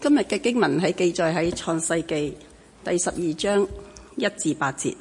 今日嘅經文係記載喺創世記第12章1至8節。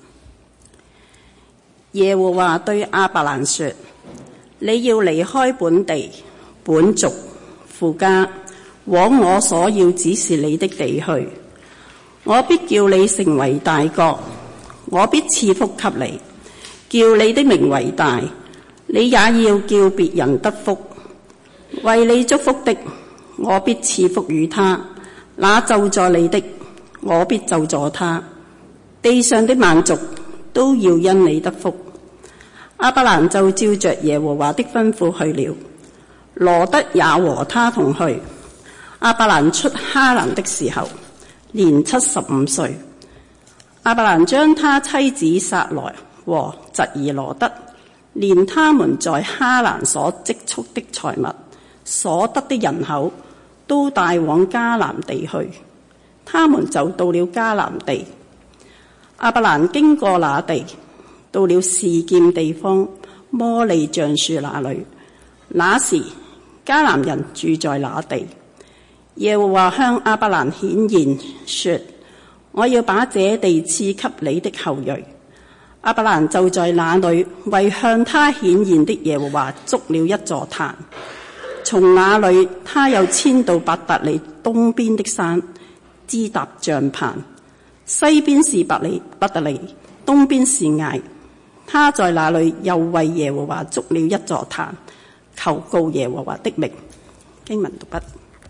耶和華對亞伯蘭說：你要離開本地、本族、父家，往我所要指示你的地去。我必叫你成為大國，我必賜福給你，叫你的名為大，你也要叫別人得福。為你祝福的，我必賜福與他；那咒詛你的，我必咒詛他。地上的萬族都要因你得福。亞伯蘭就照着耶和華的吩咐去了，羅得也和他同去。亞伯蘭出哈蘭的時候，年75歲。亞伯蘭將他妻子撒萊和侄兒羅得，連他們在哈蘭所積蓄的財物、所得的人口，都帶往迦南地去。他們就到了迦南地。亞伯蘭經過那地，到了示劍地方摩利橡樹那裏。那時迦南人住在那地。耶和華向亞伯蘭顯現說：我要把這地賜給你的後裔。亞伯蘭就在那裏為向他顯現的耶和華築了一座壇。從那裏他又遷到伯特利東邊的山，支搭帳棚。西邊是伯特利，東邊是艾。他在那裏又為耶和華築了一座壇，求告耶和華的名。經文讀畢。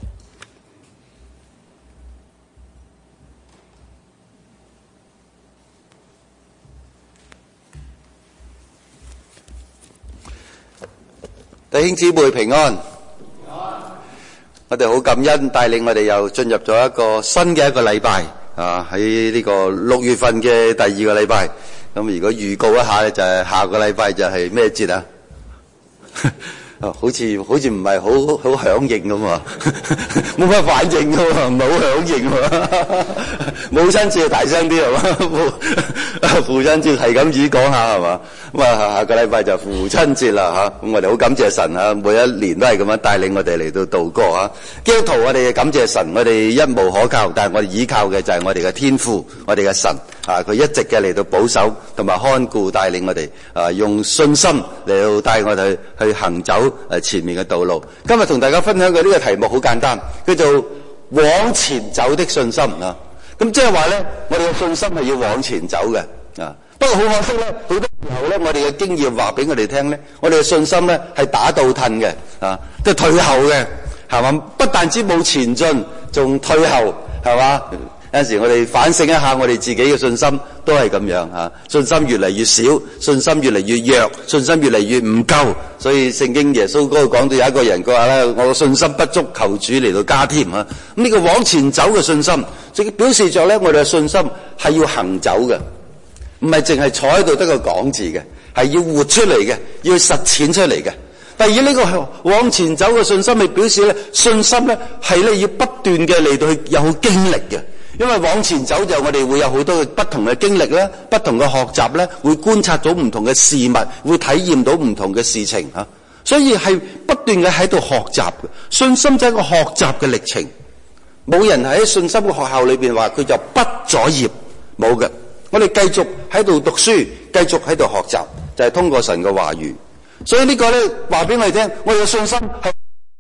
弟兄姊妹平安。我哋好感恩帶領我哋又進入咗一個新嘅一個禮拜啊！喺呢個6月份嘅第2個禮拜，咁如果預告一下咧，就係下個禮拜就係咩節啊？好似唔係好響應咁啊，冇乜反應噶嘛，唔係好響應喎。母親節大聲啲係嘛？父親節係咁意講下係嘛？咁啊下個禮拜就父親節啦吓，咁我哋好感謝神吓，每一年都係咁樣帶領我哋嚟到度過吓。基督徒我哋感謝神，我哋一無可靠，但係我哋依靠嘅就係我哋嘅天父，我哋嘅神啊，佢一直嘅嚟到保守同埋看顧帶領我哋啊，用信心嚟到帶我哋去行走前面嘅道路。今日同大家分享嘅呢個題目好簡單，叫做往前走的信心啊。咁即係話咧，我哋嘅信心係要往前走嘅啊。不過好可惜咧，好多時候咧，我哋嘅經驗話俾我哋聽咧，我哋嘅信心咧係打倒褪嘅啊，即係退後嘅，係嘛？不但止冇前進，仲退後，係嘛？有陣時我哋反省一下我哋自己嘅信心都係咁樣啊，信心越嚟越少，信心越嚟越弱，信心越嚟越唔夠。所以聖經耶穌嗰度講到有一個人佢話咧，我嘅信心不足，求主嚟到加添啊。咁呢個往前走嘅信心，即表示咗咧我哋嘅信心係要行走嘅，唔係淨係坐喺度得個講字嘅，係要活出嚟嘅，要實踐出嚟嘅。第二呢個往前走嘅信心係表示咧，信心咧係咧要不斷嘅嚟到去有經歷嘅。因為往前走就我哋會有好多嘅不同嘅經歷咧，不同嘅學習咧，會觀察到唔同嘅事物，會體驗到唔同嘅事情啊，所以係不斷嘅喺度學習嘅。信心就係一個學習嘅歷程，冇人喺信心嘅學校裏邊話佢就畢咗業，冇嘅。我哋繼續喺度讀書，繼續喺度學習，就係通過神嘅話語。所以呢個咧話俾我哋聽，我哋嘅信心係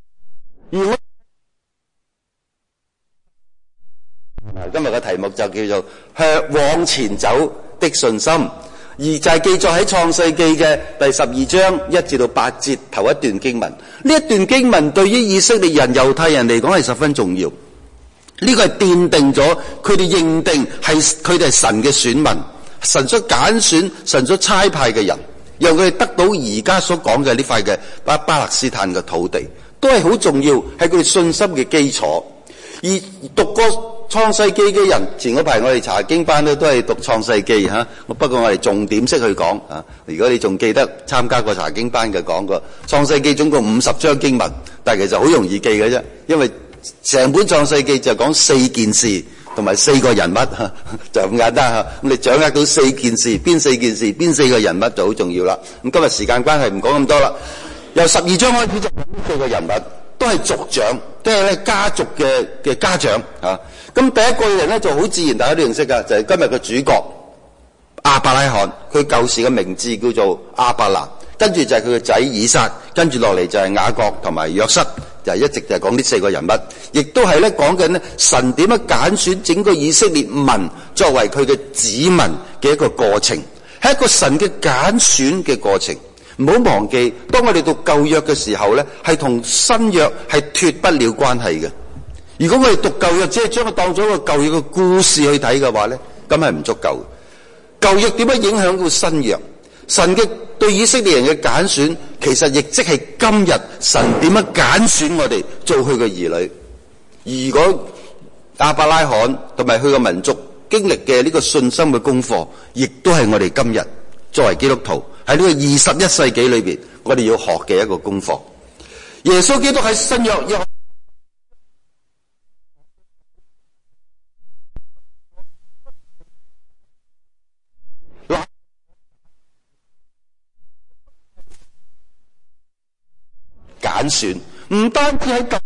今日嘅題目就叫做向往前走的信心，而就係記載喺創世記嘅第12章1至到8節頭一段經文。呢一段經文對於以色列人、猶太人嚟講係十分重要。呢個係奠定咗佢哋認定係佢哋係神嘅選民，神所揀選、神所差派嘅人，讓佢哋得到而家所講嘅呢塊嘅巴勒斯坦嘅土地，都係好重要，係佢哋信心嘅基礎。而讀過創世記嘅人，前嗰排我哋查經班咧都係讀創世記吓，不過我哋重點式去講啊。如果你仲記得參加過查經班嘅，講過創世記總共50章經文，但係其實好容易記嘅啫，因為成本創世記就講4件事同埋4個人物，就咁簡單吓。咁你掌握到4件事，邊4件事，邊4個人物就好重要啦。咁今日時間關係唔講咁多啦。由12章開始就講呢4個人物，都係族長。 即係咧家族嘅家長啊。咁第一個人咧就好自然，大家都認識噶，就係今日嘅主角亞伯拉罕。佢舊時嘅名字叫做亞伯蘭，跟住就係佢嘅仔以撒，跟住落嚟就係雅各同埋約瑟，就係一直就係講呢四個人物，亦都係咧講緊咧神點樣揀選整個以色列民作為佢嘅子民嘅一個過程，係一個神嘅揀選嘅過程。唔好忘記，當我哋讀舊約嘅時候咧，係同新約係脫不了關係嘅。如果我哋讀舊約只係將佢當咗一個舊約嘅故事去睇嘅話咧，咁係唔足夠嘅。舊約點樣影響到新約？神嘅對以色列人嘅揀選，其實亦即係今日神點樣揀選我哋做佢嘅兒女。如果亞伯拉罕同埋佢嘅民族經歷嘅呢個信心嘅功課，亦都係我哋今日作為基督徒喺呢個21世紀裏邊，我哋要學嘅一個功課。耶穌基督喺新約揀選，唔單止喺舊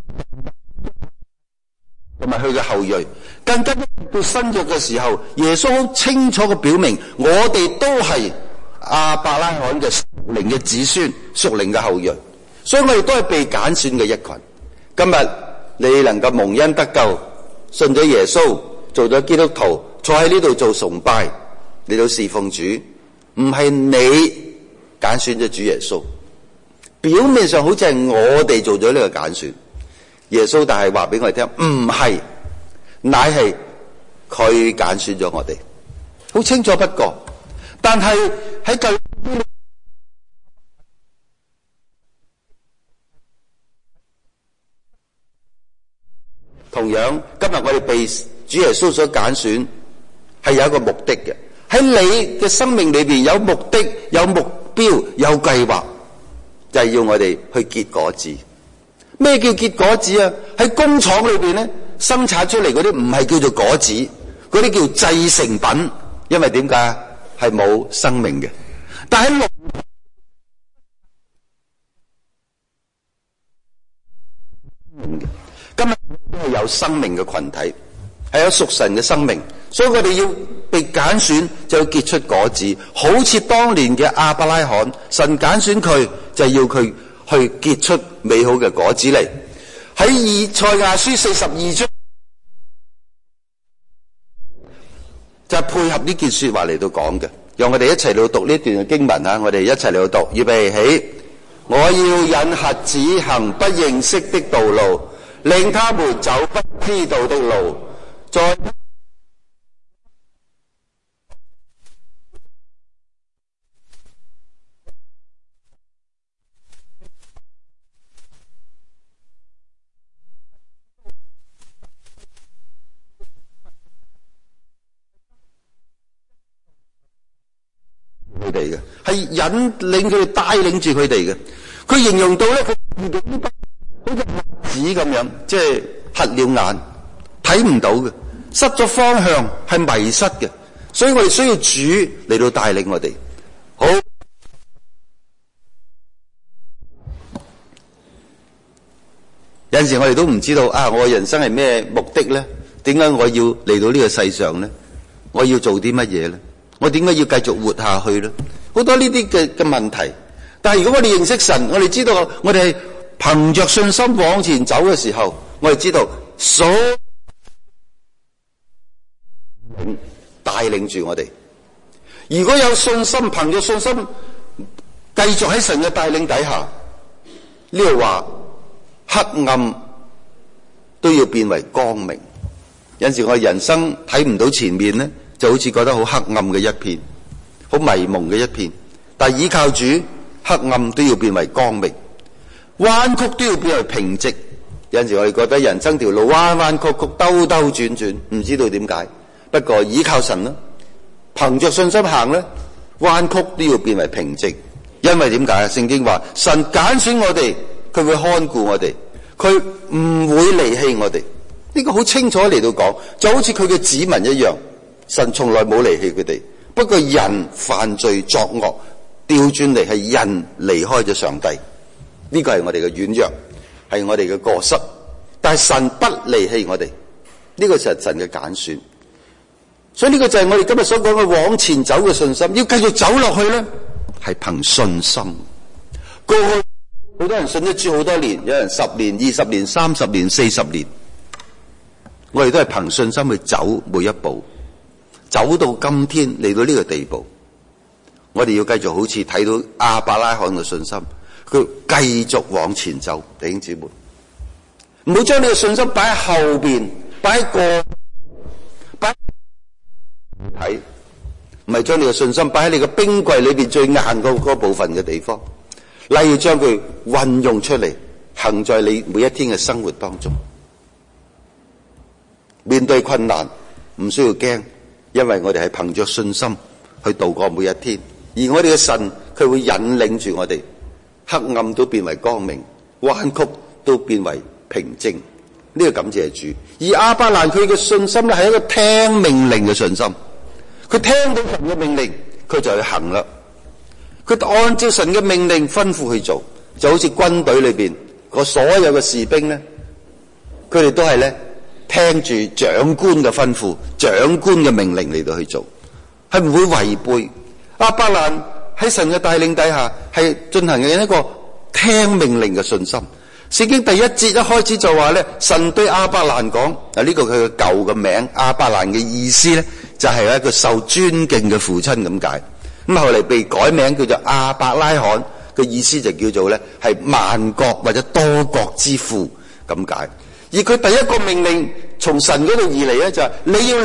同埋佢嘅後裔，更加到新約嘅時候，耶穌好清楚嘅表明，我哋都係亞伯拉罕嘅屬靈嘅子孫，屬靈嘅後裔，所以我哋都係被揀選嘅一群。今日你能夠蒙恩得救，信咗耶穌，做咗基督徒，坐喺呢度做崇拜，嚟到侍奉主，唔係你揀選咗主耶穌。表面上好似係我哋做咗呢個揀選，耶穌但係話俾我哋聽，唔係，乃係佢揀選咗我哋，好清楚不過。但係喺舊同樣，今日我哋被主耶穌所揀選，係有一個目的嘅。喺你嘅生命裏邊有目的、有目標、有計劃。就係要我哋去結果子。咩叫結果子啊？喺工廠裏邊咧，生產出嚟嗰啲唔係叫做果子，嗰啲叫製成品。因為點解？係冇生命嘅。但喺今日係有生命嘅群體，係有屬神嘅生命，所以我哋要被揀選，就要結出果子。好似當年嘅亞伯拉罕，神揀選佢，就係要佢去結出美好嘅果子嚟。喺以賽亞書42章，就係配合呢件說話嚟到講嘅。讓我哋一齊嚟讀呢段嘅經文啊！我哋一齊嚟讀，預備起。我要引瞎子行不認識的道路，令他們走不知道的路，在佢哋嘅，係引領佢哋，帶領住佢哋嘅。佢形容到咧，佢自己好似瞎子咁樣，即係瞎了眼，睇唔到嘅，失咗方向，係迷失嘅。所以我哋需要主嚟到帶領我哋。好，有陣時我哋都唔知道啊，我嘅人生係咩目的咧？點解我要嚟到呢個世上咧？我要做啲乜嘢咧？我點解要繼續活下去咧？好多呢啲嘅問題。但係如果我哋認識神，我哋知道我哋係憑着信心往前走嘅時候，我哋知道所帶領住我哋。如果有信心，憑着信心繼續喺神嘅帶領底下，呢度話黑暗都要變為光明。有陣時我哋人生睇唔到前面咧，就好似覺得好黑暗嘅一片，好迷蒙嘅一片。但係依靠主，黑暗都要變為光明，彎曲都要變為平直。有陣時我哋覺得人生條路彎彎曲曲、兜兜轉轉，唔知道點解。不過依靠神啦，憑着信心行咧，彎曲都要變為平直。因為點解啊？聖經話神揀選我哋，佢會看顧我哋，佢唔會離棄我哋。呢個好清楚嚟到講，就好似佢嘅子民一樣。神從來冇離棄佢哋，不過人犯罪作惡，調轉嚟係人離開咗上帝。呢個係我哋嘅軟弱，係我哋嘅過失。 但係神不離棄我哋，呢個就係神嘅揀選。所以呢個就係我哋今日所講嘅往前走嘅信心。要繼續走落去咧，係憑信心。過去好多人信咗主好多年，有人10年、20年、30年、40年，我哋都係憑信心去走每一步，走到今天嚟到呢個地步。我哋要繼續好似睇到亞伯拉罕嘅信心，佢繼續往前走。弟兄姊妹，唔好將你嘅信心擺喺後邊，擺喺過擺睇，唔係將你嘅信心擺喺你嘅冰櫃裏邊最硬嗰部分嘅地方。例如將佢運用出嚟，行在你每一天嘅生活當中。面對困難唔需要驚，因為我哋係憑着信心去度過每一天。而我哋嘅神佢會引領住我哋，黑暗都變為光明，彎曲都變為平靜。呢個感謝主。而亞伯蘭佢嘅信心咧係一個聽命令嘅信心，佢聽到神嘅命令，佢就去行啦。佢按照神嘅命令吩咐去做，就好似軍隊裏邊個所有嘅士兵咧，佢哋都係咧聽住長官嘅吩咐、長官嘅命令嚟到去做，係唔會違背。亞伯蘭喺神嘅帶領底下，係進行嘅一個聽命令嘅信心。聖經第1節一開始就話咧，神對亞伯蘭講，呢個佢嘅舊嘅名亞伯蘭嘅意思咧，就係一個受尊敬嘅父親咁解。咁後嚟被改名叫做亞伯拉罕，嘅意思就叫做咧係萬國或者多國之父咁解。而佢第一個命令從神嗰度而嚟咧，就係你要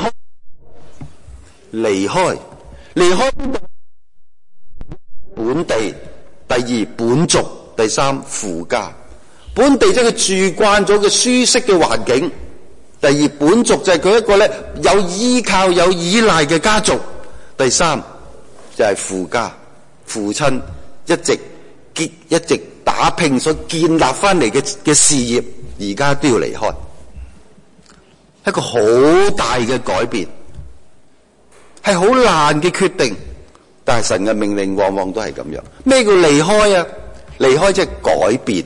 離開本地，第二本族，第三父家。本地即係佢住慣咗嘅舒適嘅環境，第二本族就係佢一個咧有依靠有依賴嘅家族，第三就係父家，父親一直打拼所建立翻嚟嘅事業，而家都要離開，一個好大嘅改變，係好難嘅決定。但係神嘅命令往往都係咁樣。咩叫離開啊？離開即係改變、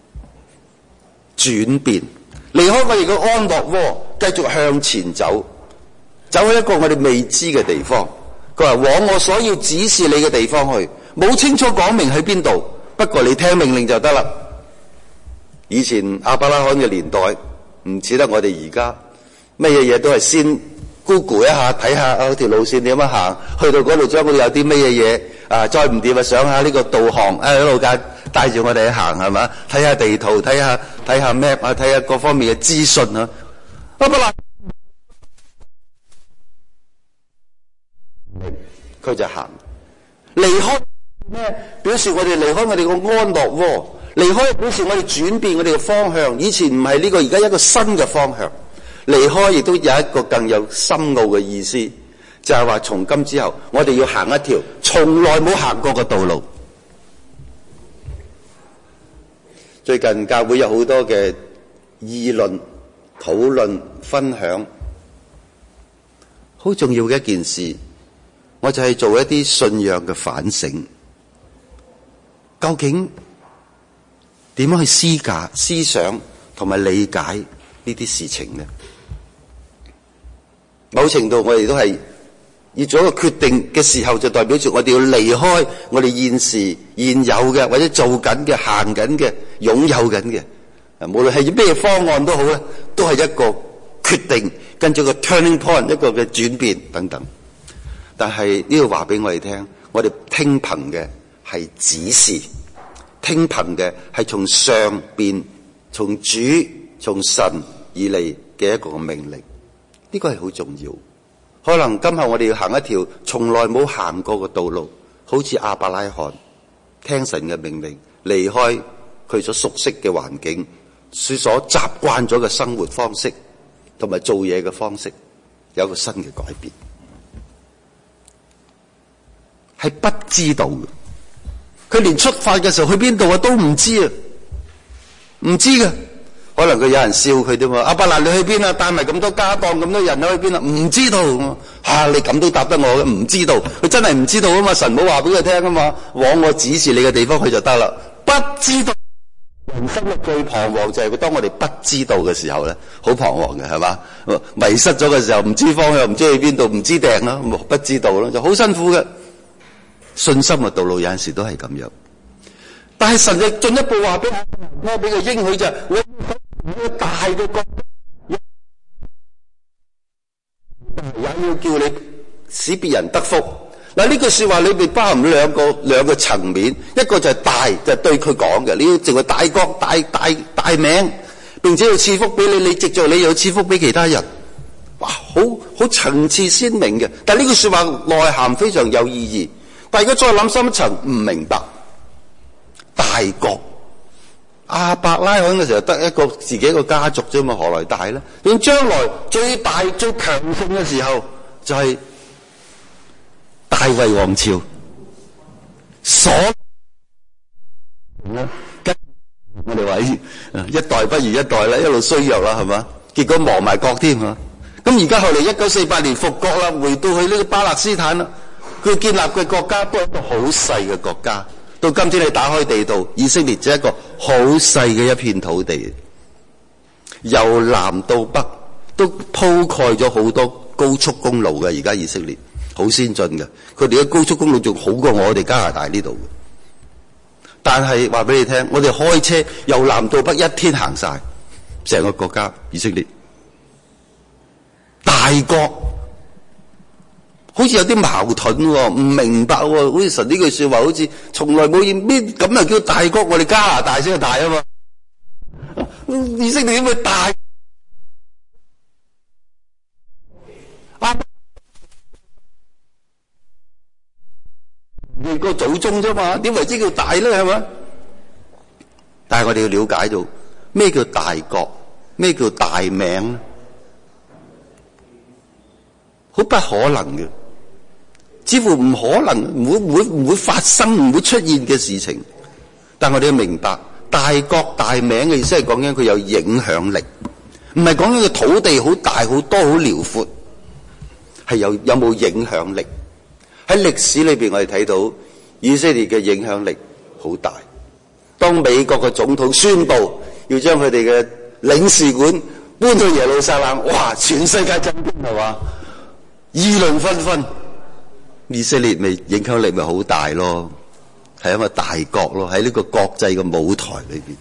轉變，離開我哋嘅安樂窩，繼續向前走，走去一個我哋未知嘅地方。佢話往我所要指示你嘅地方去，冇清楚講明喺邊度，不過你聽命令就得啦。以前亞伯拉罕嘅年代唔似得我哋而家，乜嘢都係先 Google 一下睇下條路線點樣行，去到嗰度將嗰度有啲乜嘢嘢再唔掂上下呢個導航一路帶住我哋去行，係嘛？睇下地圖，睇下 map 睇下各方面嘅資訊啊。亞伯拉佢就行離開咩？表示我哋離開我哋個安樂窩，離開表示我哋轉變我哋嘅方向。以前唔係呢個，而家一個新嘅方向。離開亦都有一個更有深奧嘅意思，就係話從今之後我哋要行一條從來冇行過嘅道路。最近教會有好多嘅議論、討論、分享，好重要嘅一件事，我就係做一啲信仰嘅反省。究竟點樣去思想同埋理解呢啲事情呢？某程度我哋都係要做一個決定嘅時候，就代表住我哋要離開我哋現有嘅或者做緊嘅、行緊嘅、擁有緊嘅，無論係咩方案都好咧，都係一個決定，跟住個 turning point， 一個嘅轉變等等。但係呢個話俾我哋聽，我哋聽憑嘅係指示，聽憑嘅係從上邊、從主、從神而嚟嘅一個命令。呢個係好重要。可能今後我哋要行一條從來冇行過嘅道路，好似亞伯拉罕聽神嘅命令，離開佢所熟悉嘅環境，佢所習慣咗嘅生活方式同埋做嘢嘅方式，有一個新嘅改變，係不知道嘅。佢連出發嘅時候去邊度都唔知啊，唔知嘅。可能佢有人笑佢啫嘛，亞伯蘭你去邊啊？帶埋咁多家當咁多人去邊啊？唔知道你咁都答得我嘅？唔知道，佢真係唔知道啊嘛！神冇話俾佢聽啊嘛，往我指示你嘅地方去就得啦。不知道人生嘅最彷徨就係當我哋不知道嘅時候咧，好彷徨嘅係嘛？迷失咗嘅時候，唔知方向，唔知去邊度，唔知掟啦，不知道啦，就好辛苦嘅。信心嘅道路有陣時都係咁樣，但係神就進一步話俾我俾佢應許就係我要大嘅國，也要叫你使別人得福。嗱，呢句說話裏邊包含兩個層面，一個就係大，就係對佢講嘅，你要成為大國大名，並且要賜福俾你，你藉着你又賜福俾其他人。哇，好層次鮮明嘅。但係呢句說話內涵非常有意義。但係如果再諗深一層，唔明白大國。亞伯拉罕嘅時候得一個自己一個家族啫嘛，何來大咧？咁將來最大最強盛嘅時候就係大衛王朝，所跟我哋話一代不如一代啦，一路衰弱啦，係嘛？結果亡埋國添啊！咁而家後嚟1948年復國啦，回到去呢個巴勒斯坦啦，佢建立嘅國家都係一個好細嘅國家。到今天你打開地圖，以色列只係一個好細嘅一片土地，由南到北都鋪蓋咗好多高速公路嘅。而家以色列好先進嘅，佢哋嘅高速公路仲好過我哋加拿大呢度。但係話俾你聽，我哋開車由南到北一天行晒成個國家。以色列大國好似有啲矛盾喎，唔明白喎，好似神呢句說話好似從來冇見咩咁又叫大國，我哋加拿大先係大啊嘛。以色列點會大？你個祖宗啫嘛，點為之叫大咧？係咪？但係我哋要了解到咩叫大國，咩叫大名咧？好不可能嘅，似乎唔可能，唔會發生，唔會出現嘅事情。但我哋要明白，大國大名嘅意思係講緊佢有影響力，唔係講緊個土地好大好多好遼闊，係有冇影響力。喺歷史裏邊，我哋睇到以色列嘅影響力好大。當美國嘅總統宣布要將佢哋嘅領事館搬到耶路撒冷，哇！全世界震驚係嘛？議論紛紛。以色列咪影響力咪好大咯，係一個大國咯，喺呢個國際嘅舞台裏邊。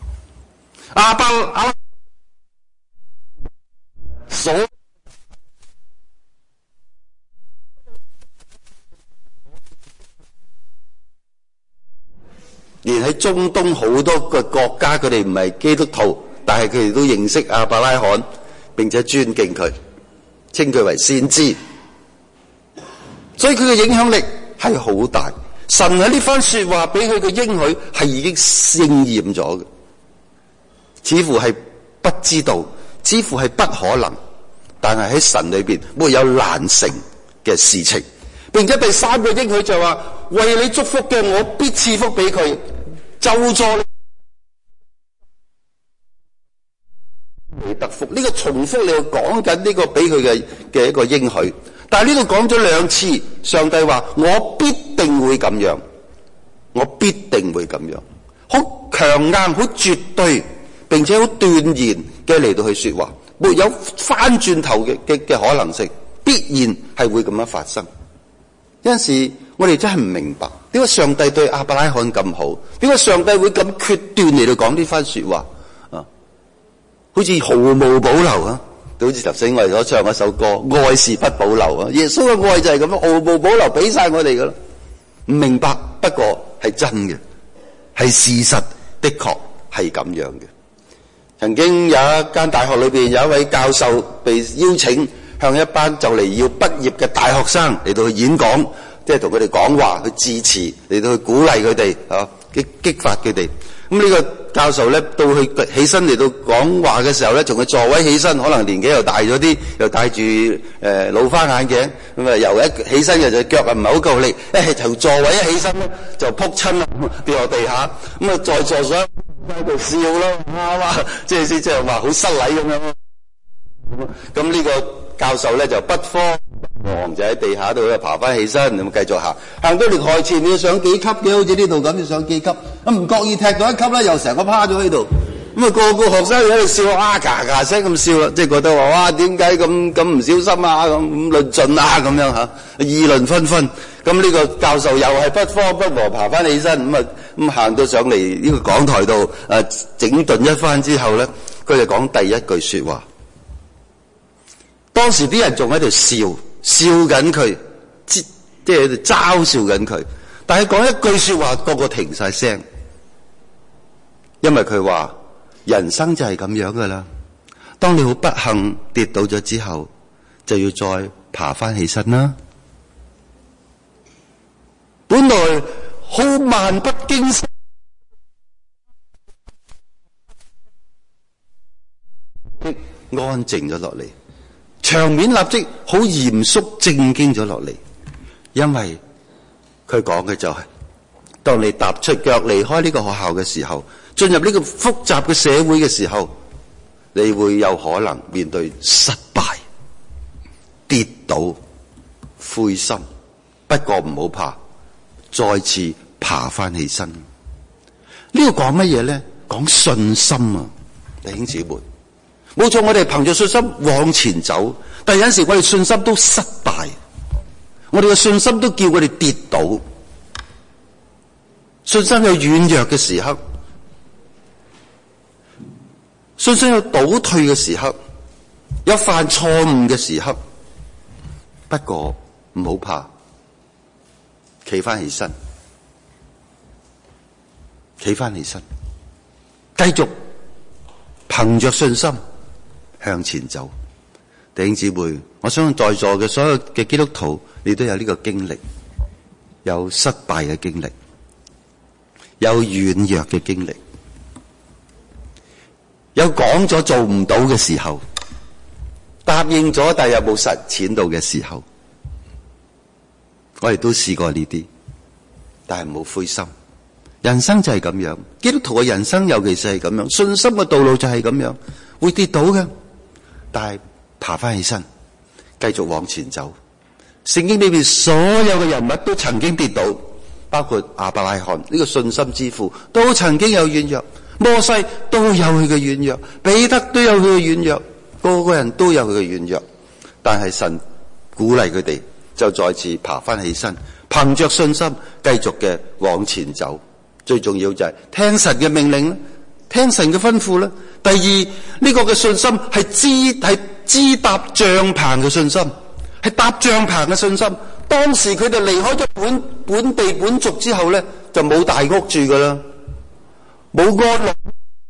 連喺中東好多個國家，佢哋唔係基督徒，但係佢哋都認識亞伯拉罕，並且尊敬佢，稱佢為先知。所以佢嘅影響力係好大。神喺呢番說話俾佢嘅應許係已經應驗咗嘅，似乎係不知道，似乎係不可能，但係喺神裏邊沒有難成嘅事情。並且第三個應許就話，為你祝福嘅，我必賜福俾佢，咒詛你得福。呢個重複你要講緊呢個俾佢嘅一個應許。但係呢度講咗兩次，上帝話我必定會咁樣，我必定會咁樣，好強硬、好絕對，並且好斷然嘅嚟到去說話，沒有翻轉頭嘅可能性，必然係會咁樣發生。有陣時我哋真係唔明白，點解上帝對亞伯拉罕咁好？點解上帝會咁決斷嚟到講呢番說話啊？好似毫無保留啊！好似頭先我哋所唱嗰首歌，愛是不保留啊！耶穌嘅愛就係咁樣，毫無保留俾晒我哋噶啦。唔明白，不過係真嘅，係事實，的確係咁樣嘅。曾經有一間大學裏邊有一位教授被邀請向一班就嚟要畢業嘅大學生嚟到去演講，即係同佢哋講話，去致辭，嚟到去鼓勵佢哋啊，激發佢哋。咁呢個教授咧，到佢起身嚟到講話嘅時候咧，從佢座位起身，可能年紀又大咗啲，又戴住老花眼鏡，咁啊由一起身嘅就腳啊唔係好夠力，一係從座位一起身咧就撲親啦，跌落地下，咁啊在座上喺度笑咯，哇！即係話好失禮咁樣。咁呢個教授咧就不慌王就喺地下度爬翻起身，咁繼續行，行到嚟台前你要上幾級嘅，好似呢度咁要上幾級，咁唔覺意踢到一級咧，又成個趴咗喺度，咁啊個個學生喺度笑，哇嘎嘎聲咁笑啦，即係覺得話哇點解咁唔小心啊，咁論盡啊咁樣吓，議論紛紛。咁呢個教授又係不慌不忙爬翻起身，咁行到上嚟呢個講台度整頓一番之後咧，佢就講第一句說話。當時啲人仲喺度笑緊佢，即係喺度嘲笑緊佢。但係講一句說話，個個停晒聲，因為佢話人生就係咁樣噶啦。當你好不幸跌倒咗之後，就要再爬翻起身啦。本來好漫不經心，安靜咗落嚟，場面立即好嚴肅正經咗落嚟，因為佢講嘅就係，當你踏出腳離開呢個學校嘅時候，進入呢個複雜嘅社會嘅時候，你會有可能面對失敗、跌倒、灰心，不過唔好怕，再次爬翻起身。呢個講乜嘢咧？講信心啊，弟兄姊妹，冇錯，我哋憑住信心往前走，但係有陣時我哋信心都失敗，我哋嘅信心都叫我哋跌倒，信心有軟弱嘅時刻，信心有倒退嘅時刻，有犯錯誤嘅時刻，不過唔好怕，企翻起身，企翻起身，繼續憑着信心向前走。弟兄姊妹，我相信在座嘅所有嘅基督徒，你都有呢個經歷，有失敗嘅經歷，有軟弱嘅經歷，有講咗做唔到嘅時候，答應咗但又冇實踐到嘅時候，我哋都試過呢啲，但係唔好灰心。人生就係咁樣，基督徒嘅人生尤其是係咁樣，信心嘅道路就係咁樣，會跌倒嘅，但係爬翻起身，繼續往前走。聖經裏面所有嘅人物都曾經跌倒，包括亞伯拉罕呢個信心之父，都曾經有軟弱，摩西都有佢嘅軟弱，彼得都有佢嘅軟弱，個個人都有佢嘅軟弱，但係神鼓勵佢哋，就再次爬翻起身，憑着信心繼續嘅往前走。最重要就係聽神嘅命令，聽神嘅吩咐啦。第二，呢個嘅信心係支搭帳篷嘅信心，係搭帳篷嘅信心。當時佢哋離開咗本地本族之後咧，就冇大屋住噶啦，冇安樂，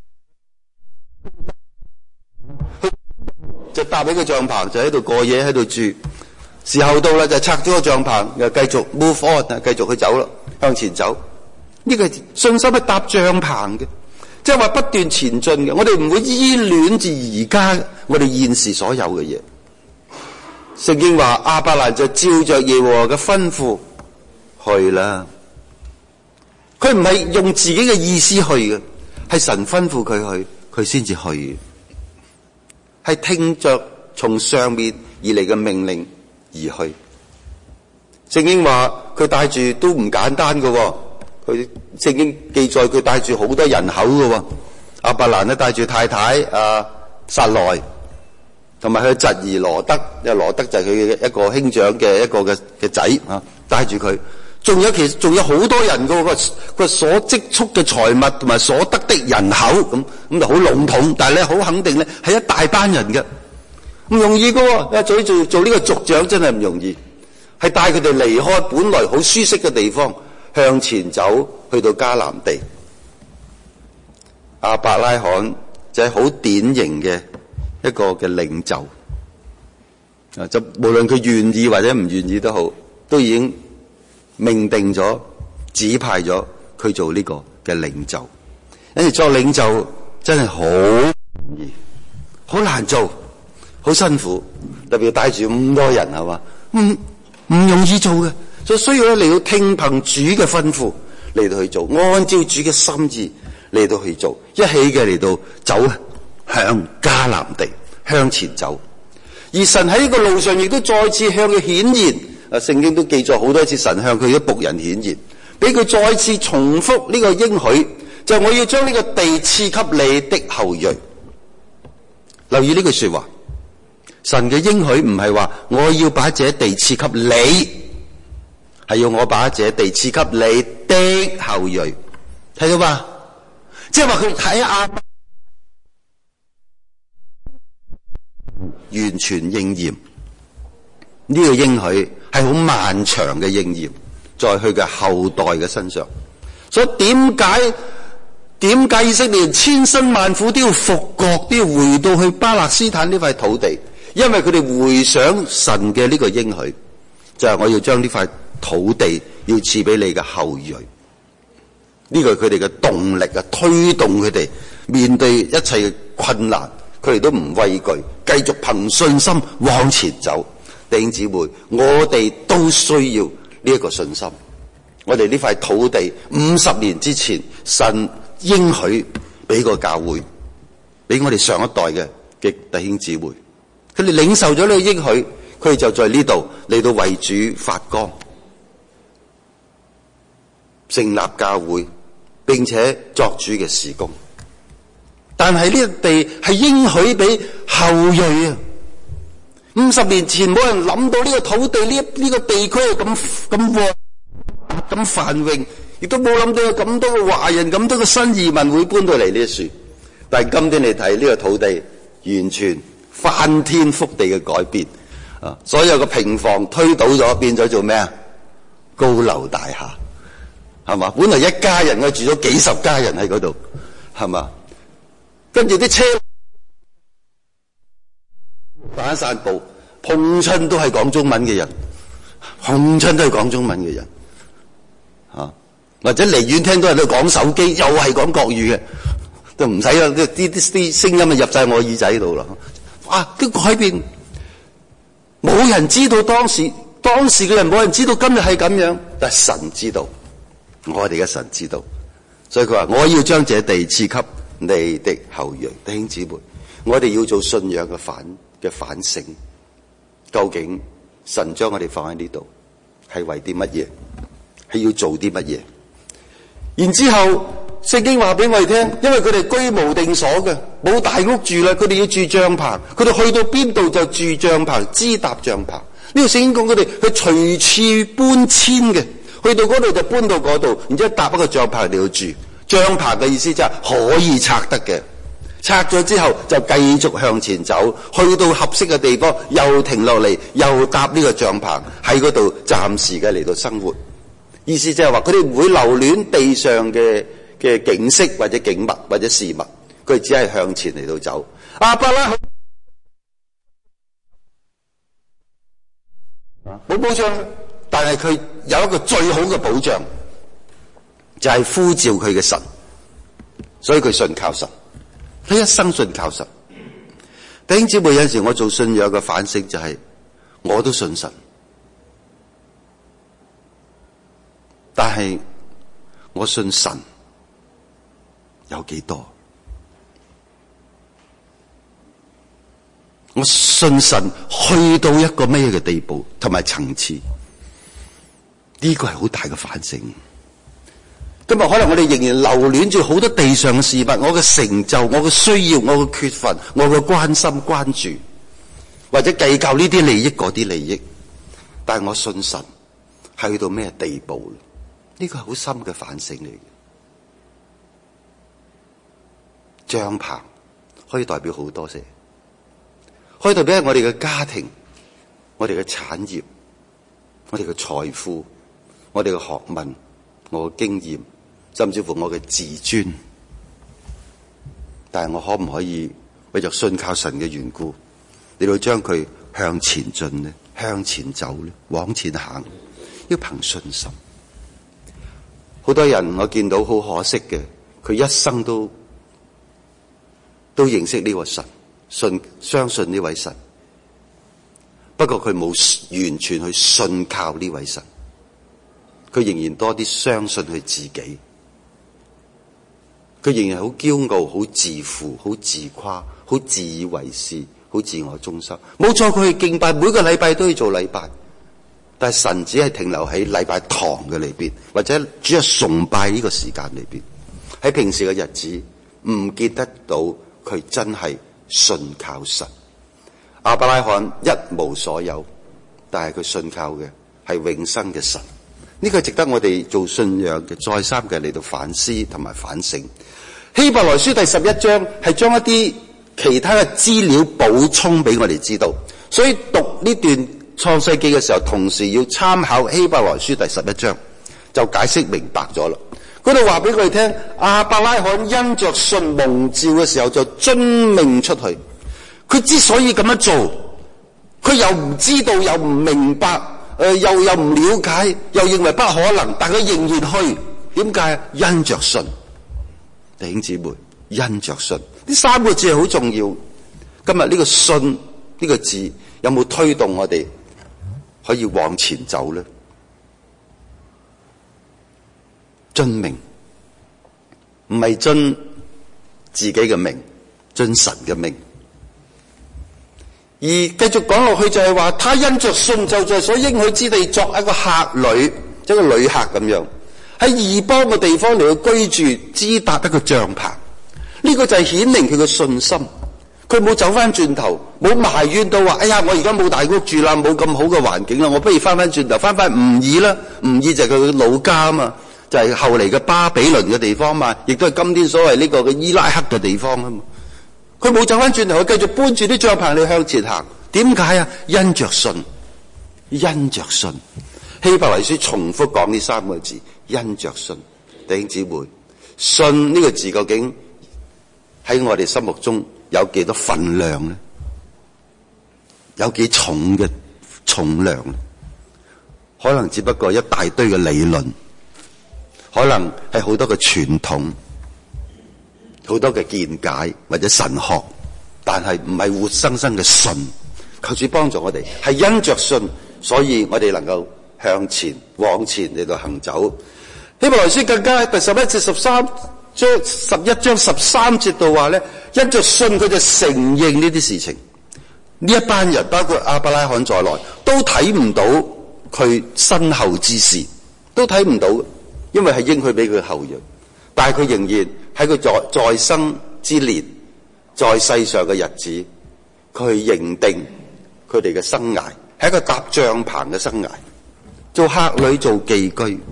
就搭起個帳篷，就喺度過夜，喺度住。時候到啦，就拆咗個帳篷，又繼續 move on， 繼續去走啦，向前走。呢個信心係搭帳篷嘅，即係話不斷前進嘅。我哋唔會依戀住而家我哋現時所有嘅嘢。聖經話亞伯蘭就照着耶和華嘅吩咐去啦。佢唔係用自己嘅意思去嘅，係神吩咐佢去，佢先至去。係聽着從上面而嚟嘅命令而去。聖經話佢帶住都唔簡單嘅。佢聖經記載佢帶住好多人口嘅，亞伯蘭咧帶住太太撒萊，同埋佢侄兒羅德，因為羅德就係佢一個兄長嘅一個嘅仔啊，帶住佢。仲有好多人嘅，佢所積蓄嘅財物同埋所得的人口，咁就好籠統，但係咧好肯定咧係一大班人嘅，唔容易嘅。做呢個族長真係唔容易，係帶佢哋離開本來好舒適嘅地方，向前走去到迦南地。亞伯拉罕就係好典型嘅一個嘅領袖，就無論佢願意或者唔願意都好，都已經命定咗、指派咗佢做呢個嘅領袖。因為做領袖真係好唔容易，好難做，好辛苦，特別帶住咁多人係嘛，唔容易做嘅。所以需要咧嚟到聽憑主嘅吩咐嚟到去做，按照主嘅心意嚟到去做，一起嘅嚟到走向迦南地，向前走。 而神喺呢個路上亦都再次向佢顯現。聖經都記載好多次神向佢啲僕人顯現，俾佢再次重複呢個應許，就係我要將呢個地賜給你的後裔。留意呢句說話，神嘅應許唔係話我要把這地賜給你，係要我把這地賜給你的後裔。睇到吧？即係話佢睇下完全應驗呢個應許，係好漫長嘅應驗，在佢嘅後代嘅身上。所以點解以色列人千辛萬苦都要復國，都要回到去巴勒斯坦呢塊土地？因為佢哋回想神嘅呢個應許，就係我要將呢塊土地要賜俾你嘅後裔。呢個係佢哋嘅動力啊，推動佢哋面對一切嘅困難，佢哋都唔畏懼，繼續憑信心往前走。弟兄姊妹，我哋都需要呢一個信心。我哋呢塊土地50年之前，神應許俾個教會，俾我哋上一代嘅弟兄姊妹，佢哋領受咗呢個應許，佢哋就在呢度嚟到為主發光，成立教會，並且作主嘅事工。但係呢個地係應許俾後裔啊！50年前冇人諗到呢個土地呢個地區係咁旺咁繁榮，亦都冇諗到有咁多嘅華人、咁多嘅新移民會搬到嚟呢處。但係今天你睇呢個土地，完全翻天覆地嘅改變啊！所有嘅平房推倒咗，變咗做咩啊？高樓大廈，係嘛？本來一家人我住咗幾十家人喺嗰度，係嘛？跟住啲車散散步，碰親都係講中文嘅人，碰親都係講中文嘅人，或者離遠聽到人喺度講手機，又係講國語嘅，都唔使啦，啲聲音啊入晒我耳仔度啦。哇！啲改變，冇人知道當時嘅人，冇人知道今日係咁樣，但係神知道，我哋嘅神知道，所以佢話我要將這地賜給你的後裔。弟兄姊妹，我哋要做信仰嘅反省，究竟神將我哋放喺呢度係為啲乜嘢？係要做啲乜嘢？然之後聖經話俾我哋聽，因為佢哋居無定所嘅，冇大屋住啦，佢哋要住帳篷，佢哋去到邊度就住帳篷，支搭帳篷。呢個聖經講佢哋係隨處搬遷嘅，去到嗰度就搬到嗰度，然之後搭一個帳篷嚟到住。帳篷嘅意思就係可以拆得嘅，拆咗之後就繼續向前走，去到合適嘅地方又停落嚟，又搭呢個帳篷喺嗰度暫時嘅嚟到生活。意思就係話佢哋唔會留戀地上嘅景色或者景物或者事物，佢哋只係向前嚟到走。亞伯拉罕冇保障，但係佢有一個最好嘅保障，就係呼召佢嘅神，所以佢信靠神，佢一生信靠神。弟兄姊妹，有陣時我做信仰嘅反省就係，我都信神，但係我信神有幾多？我信神去到一個咩嘅地步同埋層次？呢個係好大嘅反省。今日可能我哋仍然留戀住好多地上嘅事物，我嘅成就，我嘅需要，我嘅缺乏，我嘅關心關注，或者計較呢啲利益嗰啲利益。但係我信神係去到咩地步？呢個係好深嘅反省嚟嘅。帳篷可以代表好多嘢，可以代表我哋嘅家庭、我哋嘅產業、我哋嘅財富、我哋嘅學問、我嘅經驗，甚至乎我嘅自尊。但係我可唔可以為咗信靠神嘅緣故，你要將佢向前進呢？向前走呢？往前行，要憑信心。好多人我見到好可惜嘅，佢一生都認識呢個神，相信呢位神，不過佢冇完全去信靠呢位神，佢仍然多啲相信佢自己，佢仍然好驕傲、好自負、好自誇、好自以為是、 好自我中心。冇錯，佢去敬拜，每個禮拜都要做禮拜，但係神只係停留喺禮拜堂嘅裏邊，或者主日崇拜呢個時間裏邊。喺平時嘅日子唔見得到佢真係信靠神。亞伯拉罕一無所有，但係佢信靠嘅係永生嘅神。呢個值得我哋做信仰嘅再三嘅嚟到反思同埋反省。希伯來書第11章係將一啲其他嘅資料補充俾我哋知道，所以讀呢段創世記嘅時候，同時要參考希伯來書第11章，就解釋明白咗啦。嗰度話俾佢哋聽，亞伯拉罕因着信蒙召嘅時候就遵命出去。佢之所以咁樣做，佢又唔知道，又唔明白，又唔了解，又認為不可能，但佢仍然去。點解？因着信。弟兄姊妹，因着信，呢三個字係好重要。今日呢個信呢個字有冇推動我哋可以往前走呢？遵命，唔係遵自己嘅命，遵神嘅命。而繼續講落去就係話，他因着信就在所應許之地作一個客旅，即係個旅客咁樣，喺異邦嘅地方嚟到居住，支搭一個帳篷。呢個就係顯明佢嘅信心。佢冇走翻轉頭，冇埋怨到話：哎呀，我而家冇大屋住啦，冇咁好嘅環境啦，我不如翻轉頭，翻吾珥啦。吾珥就係佢嘅老家啊嘛，就係後嚟嘅巴比倫嘅地方嘛，亦都係今天所謂呢個嘅伊拉克嘅地方啊嘛。佢冇走翻轉頭，佢繼續搬住啲帳篷嚟向前行。點解啊？因着信，因着信。希伯來書重複講呢三個字：因着信。弟兄姊妹，信呢個字究竟喺我哋心目中有幾多分量呢？有幾重嘅重量呢？可能只不過一大堆嘅理論，可能係好多嘅傳統，好多嘅見解或者神學，但係唔係活生生嘅信。求主幫助我哋，係因着信，所以我哋能夠向前往前嚟到行走。希伯來書更加第11至13章11章13節度話咧，因着信佢就承認呢啲事情。呢一班人包括亞伯拉罕在內，都睇唔到佢身後之事，都睇唔到，因為係應許俾佢後裔。但係佢仍然喺佢在生之年，在世上嘅日子，佢認定佢哋嘅生涯係一個搭帳篷嘅生涯，做客旅，做寄居。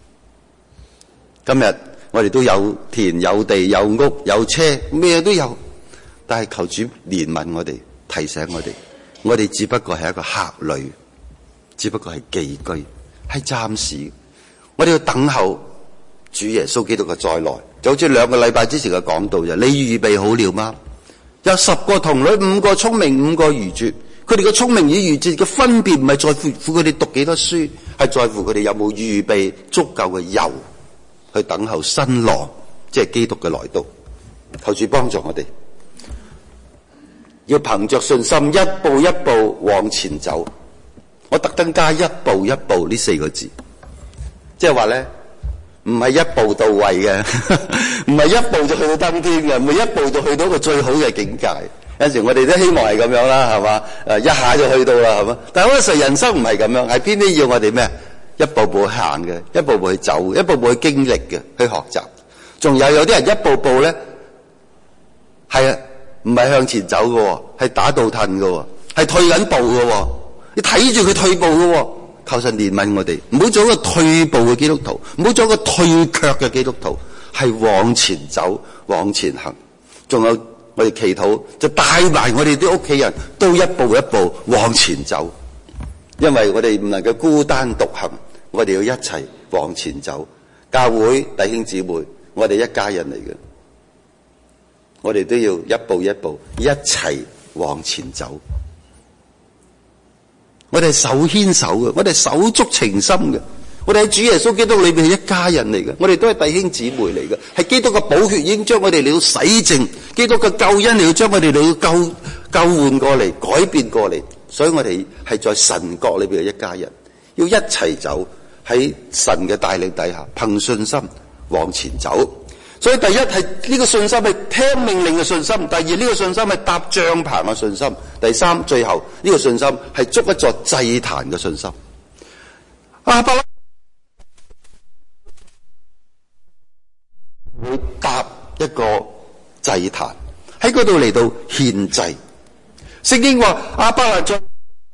今日我哋都有田有地有屋有車，咩都有，但係求主憐憫我哋，提醒我哋只不過係一個客旅，只不過係寄居，係暫時。我哋要等候主耶穌基督嘅再來，就好似2個禮拜之前嘅講道，你預備好了嗎？有10個童女，5個聰明，5個愚拙。佢哋嘅聰明與愚拙嘅分別唔係在乎佢哋讀幾多書，係在乎佢哋有冇預備足夠嘅油去等候新郎，即係基督嘅來到。求主幫助我哋，要憑着信心一步一步往前走。我特登加一步一步呢4個字，即係話咧，唔係一步到位嘅，唔係一步就去到登天嘅，唔係一步就去到一個最好嘅境界。有時我哋都希望係咁樣啦，係嘛？一下就去到啦，係嘛？但係嗰時人生唔係咁樣，係偏偏要我哋咩？一步步行嘅，一步步去走，一步步去經歷嘅，去學習。仲有啲人一步步咧，係啊，唔係向前走嘅，係打倒褪嘅，係退緊步嘅。你睇住佢退步嘅，求神憐憫我哋，唔好做一個退步嘅基督徒，唔好做一個退卻嘅基督徒，係往前走，往前行。仲有我哋祈禱，就帶埋我哋啲屋企人都一步一步往前走，因為我哋唔能夠孤單獨行，我哋要一齊往前走。教會弟兄姊妹，我哋一家人嚟嘅，我哋都要一步一步一齊往前走。我哋係手牽手嘅，我哋手足情深嘅，我哋喺主耶穌基督裏邊係一家人嚟嘅，我哋都係弟兄姊妹嚟嘅，係基督嘅寶血已經將我哋嚟到洗淨，基督嘅救恩嚟到將我哋嚟到救換過嚟，改變過嚟，所以我哋係在神國裏邊嘅一家人，要一齊走，喺神嘅帶領底下，憑信心往前走。 所以第一係呢個信心係聽命令嘅信心，第二呢個信心係搭帳棚嘅信心，第三最後呢個信心係築一座祭壇嘅信心。亞伯拉會搭一個祭壇喺嗰度嚟到獻祭。聖經話亞伯蘭在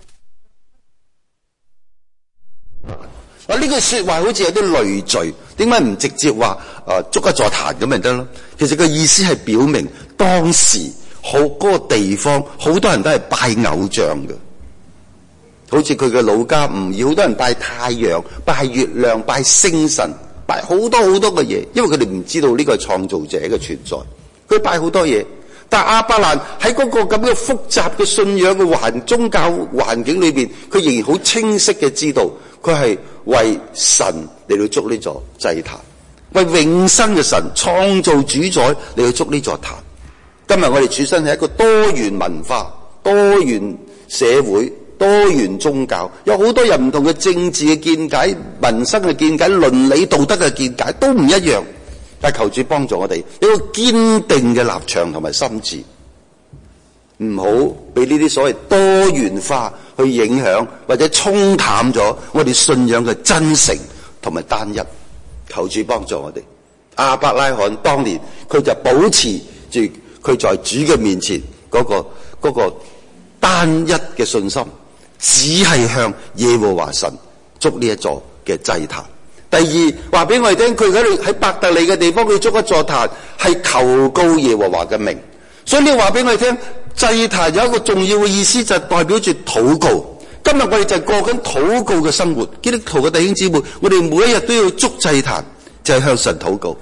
呢句說話好似有啲累贅，點解唔直接話築一座壇咁咪得咯？其實個意思係表明當時嗰個地方好多人都係拜偶像嘅，好似佢嘅老家吳爾，好多人拜太陽、拜月亮、拜星辰，拜好多好多嘅嘢，因為佢哋唔知道呢個係創造者嘅存在，佢拜好多嘢。但亞伯蘭喺嗰個咁嘅複雜嘅信仰嘅宗教環境裏邊，佢仍然好清晰嘅知道，佢係為神嚟到築呢座祭壇，為永生嘅神創造主宰嚟到築呢座壇。今日我哋處身係一個多元文化、多元社會、多元宗教，有好多人唔同嘅政治嘅見解、民生嘅見解、倫理道德嘅見解都唔一樣。但求主幫助我哋有一個堅定嘅立場同埋心志，唔好俾呢啲所謂多元化去影響或者沖淡咗我哋信仰嘅真誠同埋單一。求主幫助我哋。亞伯拉罕當年佢就保持住佢在主嘅面前嗰個單一嘅信心，只係向耶和華神築呢一座嘅祭壇。第二，話俾我哋聽，佢喺伯特利嘅地方，佢築一座壇，係求告耶和華嘅名。所以你話俾我哋聽，祭壇有一個重要嘅意思，就係代表住禱告。今日我哋就過緊禱告嘅生活。基督徒嘅弟兄姊妹，我哋每一日都要築祭壇，就係向神禱告。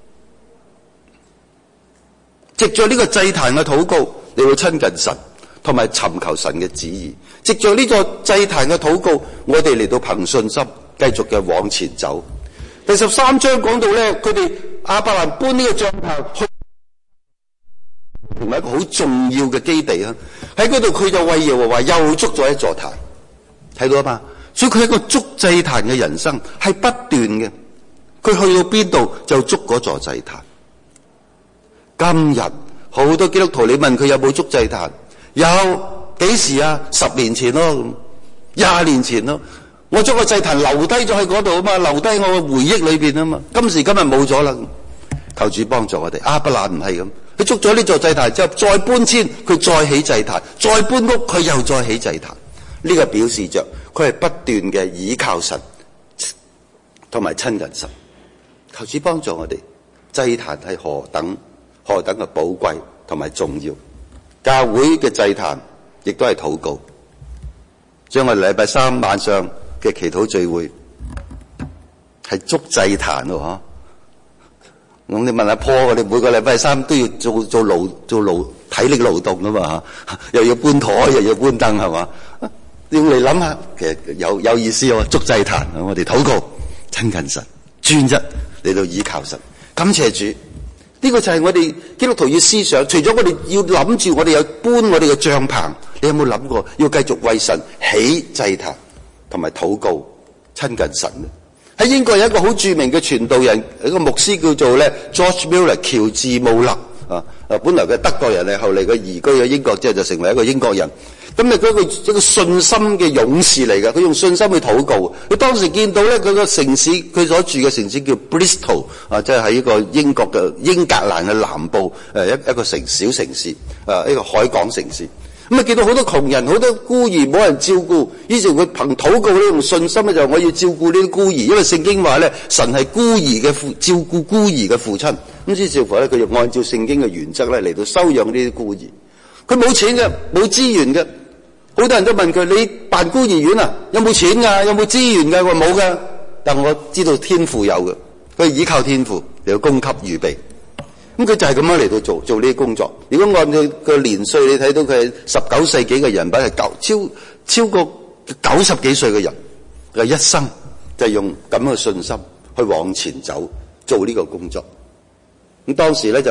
藉着呢個祭壇嘅禱告，你會親近神，同埋尋求神嘅旨意。藉着呢個祭壇嘅禱告，我哋嚟到憑信心繼續嘅往前走。第13章講到咧，佢哋亞伯蘭搬呢個帳篷去，同埋一個好重要嘅基地啊！喺嗰度佢就為耶和華又築咗一座壇，睇到啊嘛？所以佢係一個築祭壇嘅人生，係不斷嘅。佢去到邊度就築嗰座祭壇。今日好多基督徒，你問佢有冇築祭壇？有，幾時啊？10年前咯，20年前咯。我將個祭壇留低咗喺嗰度啊嘛，留低我嘅回憶裏邊啊嘛。今時今日冇咗啦，求主幫助我哋。亞伯蘭唔係咁，佢築咗呢座祭壇之後，再搬遷，佢再起祭壇，再搬屋，佢又再起祭壇。呢個表示着佢係不斷嘅倚靠神，同埋親近神。求主幫助我哋。祭壇係何等嘅寶貴同埋重要。教會嘅祭壇亦都係禱告。將我哋禮拜三晚上嘅祈禱聚會係築祭壇咯，嗬。咁你問阿坡，我哋每個禮拜三都要做體力勞動噶嘛，又要搬台，又要搬燈，係嘛？要嚟諗下，其實有意思喎。築祭壇，我哋禱告，親近神，專一嚟到倚靠神，感謝主。呢個就係我哋基督徒要思想。除咗我哋要諗住我哋有搬我哋嘅帳篷，你有冇諗過要繼續為神起祭壇同埋禱告親近神呢？喺英國有一個好著名嘅傳道人，一個牧師叫做咧 George Muller 喬治穆勒啊。本來嘅德國人咧，後嚟佢移居咗英國之後就成為一個英國人。咁啊，一個信心嘅勇士嚟嘅，佢用信心去禱告。佢當時見到咧，佢個城市，佢所住嘅城市叫 Bristol 啊，即係喺一個英國嘅英格蘭嘅南部一個小城市一個海港城市。咁啊，見到好多窮人，好多孤兒冇人照顧，於是佢憑禱告呢，用信心咧，就我要照顧呢啲孤兒，因為聖經話咧，神係孤兒嘅照顧孤兒嘅父親。咁於是乎咧，佢就按照聖經嘅原則咧嚟到收養呢啲孤兒。佢冇錢嘅，冇資源嘅。好多人都問佢：你辦孤兒院啊？有冇錢㗎？有冇資源㗎？我冇㗎。但我知道天父有嘅，佢依靠天父嚟到供給預備。咁佢就係咁樣嚟到做呢啲工作。如果按照個年歲，你睇到佢係19世紀嘅人品，係超過90幾歲嘅人嘅一生，就係用咁嘅信心去往前走，做呢個工作。咁當時咧就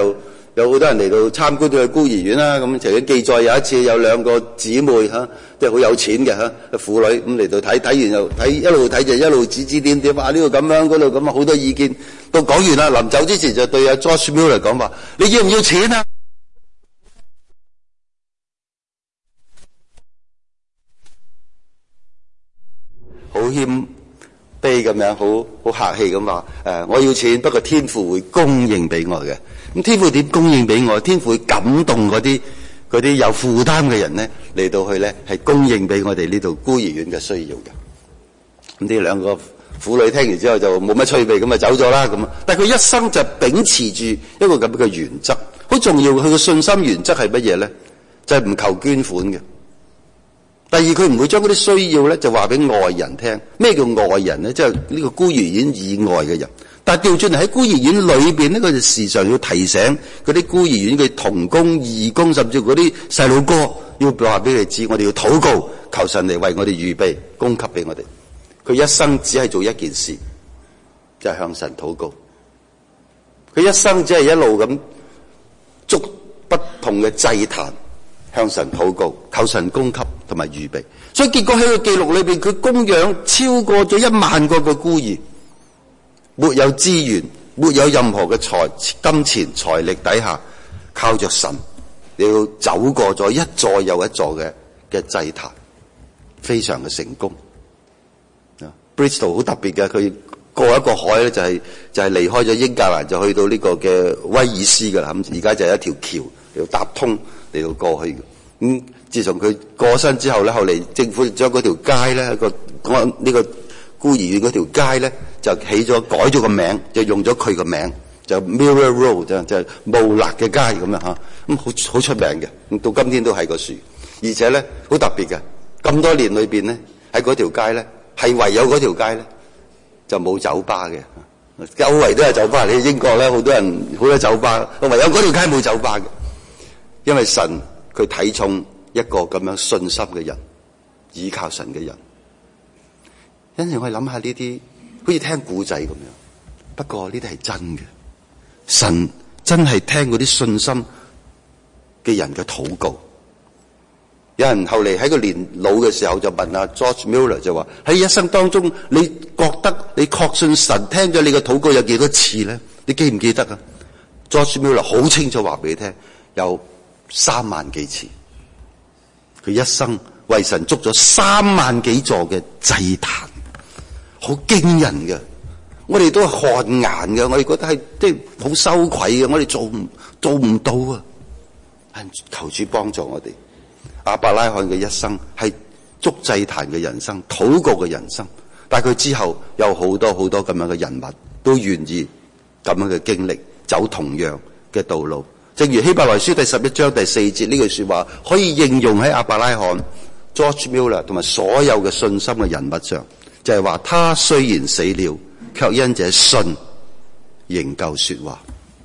有好多人嚟到參觀佢孤兒院啦。咁曾經記載有一次有兩個姊妹即係好有錢嘅婦女咁嚟到睇完又睇，一路睇就一路指指點點，呢度咁樣嗰度咁啊，好多意見。到講完啦，臨走之前就對阿 George Mueller 講話：你要唔要錢啊？好謙卑咁樣，好客氣咁話：我要錢，不過天父會供應俾我嘅。咁天父點供應俾我？天父會感動嗰啲有負擔嘅人咧，嚟到去咧係供應俾我哋呢度孤兒院嘅需要嘅。咁呢兩個婦女聽完之後就冇乜趣味咁啊走咗啦咁。但係佢一生就秉持住一個咁嘅原則，好重要。佢嘅信心原則係乜嘢咧？就係唔求捐款嘅。第二，佢唔會將嗰啲需要咧就話俾外人聽。咩叫外人咧？即係呢個孤兒院以外嘅人。但係調轉嚟喺孤兒院裏邊呢，佢就時常要提醒嗰啲孤兒院嘅同工、義工，甚至嗰啲細路哥，要話俾佢哋知，我哋要禱告，求神嚟為我哋預備供給俾我哋。佢一生只係做一件事，就係向神禱告。佢一生只係一路咁捉不同嘅祭壇，向神禱告，求神供給同埋預備。所以結果喺個記錄裏邊，佢供養超過咗1萬個嘅孤兒，沒有資源，沒有任何嘅金錢財力底下，靠着神，你要走過咗一座又一座嘅祭壇，非常嘅成功。Bristol 好特別嘅，佢過一個海咧就係離開咗英格蘭，就去到呢個嘅威爾斯噶啦。咁而家就係一條橋嚟到搭通嚟到過去嘅。自從佢過身之後咧，後嚟政府將嗰條街咧，呢個孤兒院嗰條街咧就改咗個名，就用咗佢個名，就 Mirror Road 就慕勒嘅街咁樣吓。咁好出名嘅，咁到今天都係個樹。而且咧好特別嘅，咁多年裏邊咧喺嗰條街咧係唯有嗰條街咧就冇酒吧嘅，周圍都有酒吧。你英國咧好多人好多酒吧，唯有嗰條街冇酒吧嘅，因為神佢睇重一個咁樣信心嘅人，依靠神嘅人。因此我哋諗下呢啲好似聽古仔咁樣，不過呢啲係真嘅。神真係聽嗰啲信心嘅人嘅禱告。有人後嚟喺佢年老嘅時候就問阿 George Mueller 就話：喺一生當中，你覺得你確信神聽咗你嘅禱告有幾多次咧？你記唔記得啊 ？George Mueller 好清楚話俾你聽，有3萬幾次。佢一生為神築咗3萬幾座嘅祭壇，好驚人嘅。我哋都係汗顏嘅，我哋覺得係即係好羞愧嘅，我哋做唔到啊！求主幫助我哋。亞伯拉罕嘅一生係築祭壇嘅人生，禱告嘅人生，但係佢之後有好多好多咁樣嘅人物都願意咁樣嘅經歷，走同樣嘅道路。正如希伯來書第11章第4節呢句說話，可以應用喺亞伯拉罕、George Mueller 同埋所有嘅信心嘅人物上，就係話他雖然死了，卻因這信仍舊說話，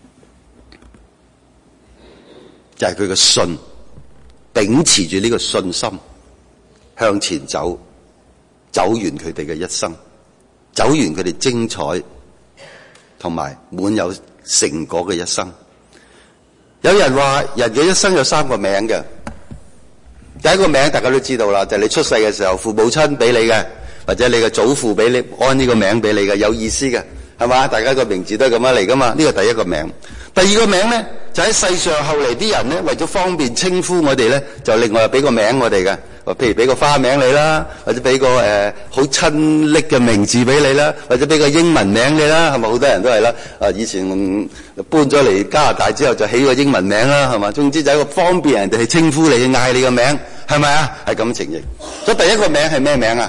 就係佢嘅信。秉持住呢個信心向前走，走完佢哋嘅一生，走完佢哋精彩同埋滿有成果嘅一生。有人話人嘅一生有3個名嘅，第一個名大家都知道啦，就係你出世嘅時候父母親俾你嘅，或者你嘅祖父俾你安呢個名俾你嘅，有意思嘅，係嘛？大家個名字都係咁樣嚟噶嘛？呢個第一個名。第二個名咧，就喺世上後嚟啲人咧，為咗方便稱呼我哋咧，就另外又俾個名我哋嘅，譬如俾個花名你啦，或者俾個好親昵嘅名字俾你啦，或者俾個英文名你啦，係咪？好多人都係啦。以前搬咗嚟加拿大之後就起個英文名啦，係嘛？總之就係一個方便人哋去稱呼你、嗌你個名，係咪啊？係咁情形。所以第一個名係咩名啊？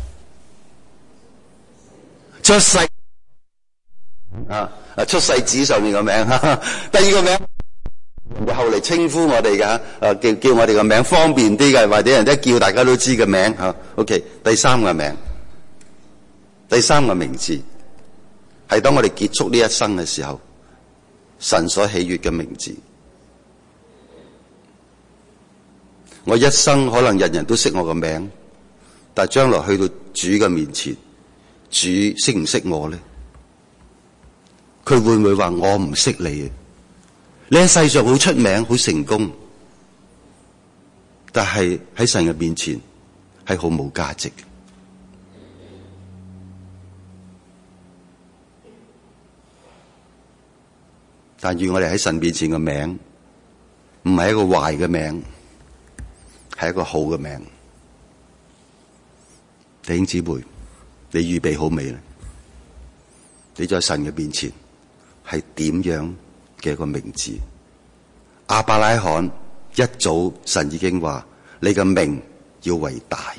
出世出世紙上面個名。第二個名後嚟稱呼我哋嘅，叫我哋個名方便啲嘅，或者人一叫大家都知嘅名吓。OK， 第三個名，第三個名字係當我哋結束呢一生嘅時候，神所喜悅嘅名字。我一生可能人人都識我個名，但係將來去到主嘅面前，主識唔識我呢？佢會唔會話我唔識你？ 你喺世上好出名、好成功，但係喺神嘅面前係毫無價值。但願我哋喺神面前嘅名，唔係一個壞嘅名，係一個好嘅名。弟兄姊妹，你預備好未呢？你在神嘅面前係點樣嘅一個名字？亞伯拉罕一早神已經話，你嘅名要為大，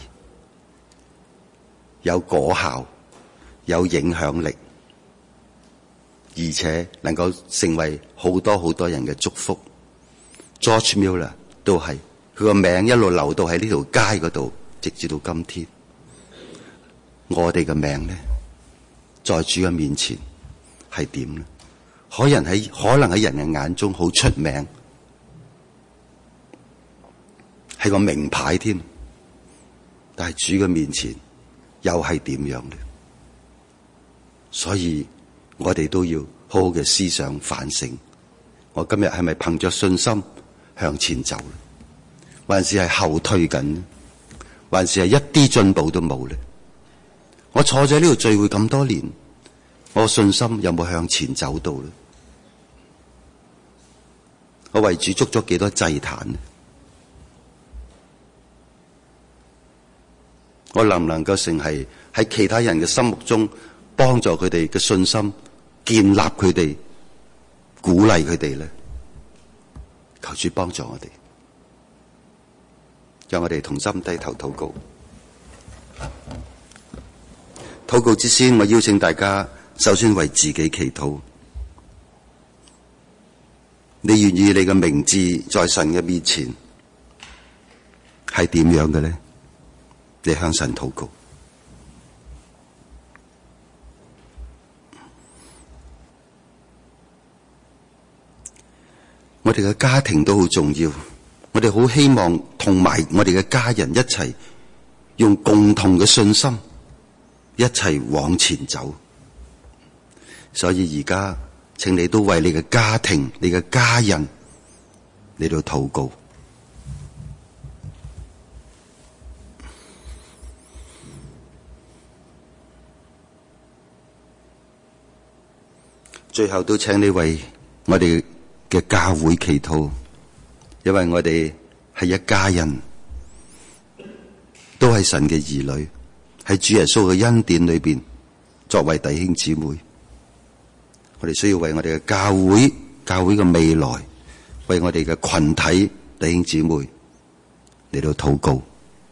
有果效，有影響力，而且能夠成為好多好多人嘅祝福。George Mueller 都係，佢個名一路流到喺呢條街嗰度，直至到今天。我哋嘅名呢，在主嘅面前係點呢？可能喺人嘅眼中好出名，係個名牌添，但係主嘅面前又係點樣呢？所以我哋都要好好嘅思想反省，我今日係咪憑着信心向前走，還是係後退緊，還是係一啲進步都冇呢？我坐咗呢度聚會咁多年，我信心有冇向前走到呢？我為主築咗幾多祭壇呢？我能唔能夠成係喺其他人嘅心目中幫助佢哋嘅信心，建立佢哋，鼓勵佢哋呢？求主幫助我哋，讓我哋同心低頭禱告。禱告之先，我邀請大家首先為自己祈禱。你願意你嘅名字在神嘅面前係點樣嘅呢？你向神禱告。我哋嘅家庭都好重要，我哋好希望同埋我哋嘅家人一齊用共同嘅信心一齊往前走。所以而家請你都為你嘅家庭、你嘅家人嚟到禱告。最後都請你為我哋嘅教會祈禱，因為我哋係一家人，都係神嘅兒女，喺主耶穌嘅恩典裏邊作為弟兄姊妹。我哋需要為我哋嘅教會嘅未來，為我哋嘅群體弟兄姊妹嚟到禱告。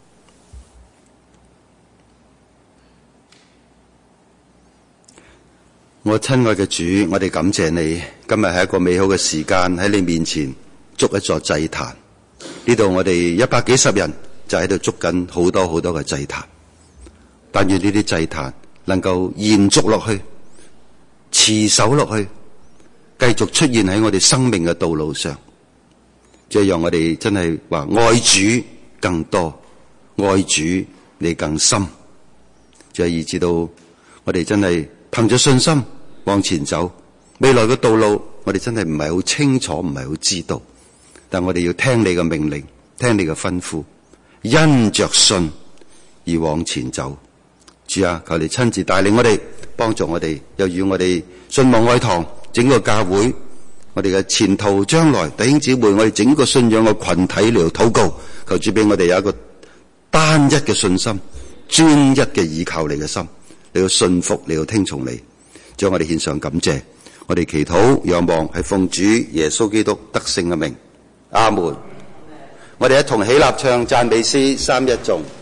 我親愛嘅主，我哋感謝你，今日係一個美好嘅時間，喺你面前築一座祭壇。呢度我哋100幾十人就喺度築緊好多好多嘅祭壇。但願呢啲祭壇能夠延續落去，持守落去，繼續出現喺我哋生命嘅道路上，即係讓我哋真係話愛主更多，愛主你更深，就係以至到我哋真係憑着信心往前走。未來嘅道路我哋真係唔係好清楚，唔係好知道，但我哋要聽你嘅命令，聽你嘅吩咐，因着信而往前走。主啊，求你親自帶領我哋，幫助我哋，又與我哋信望愛堂整個教會，我哋嘅前途將來弟兄姊妹，我哋整個信仰嘅群體嚟到禱告，求主俾我哋有一個單一嘅信心，專一嘅依靠你嘅心，你要信服，你要聽從你。將我哋獻上感謝，我哋祈禱仰望係奉主耶穌基督得勝嘅名，阿門。我哋一同起立唱讚美詩3一頌。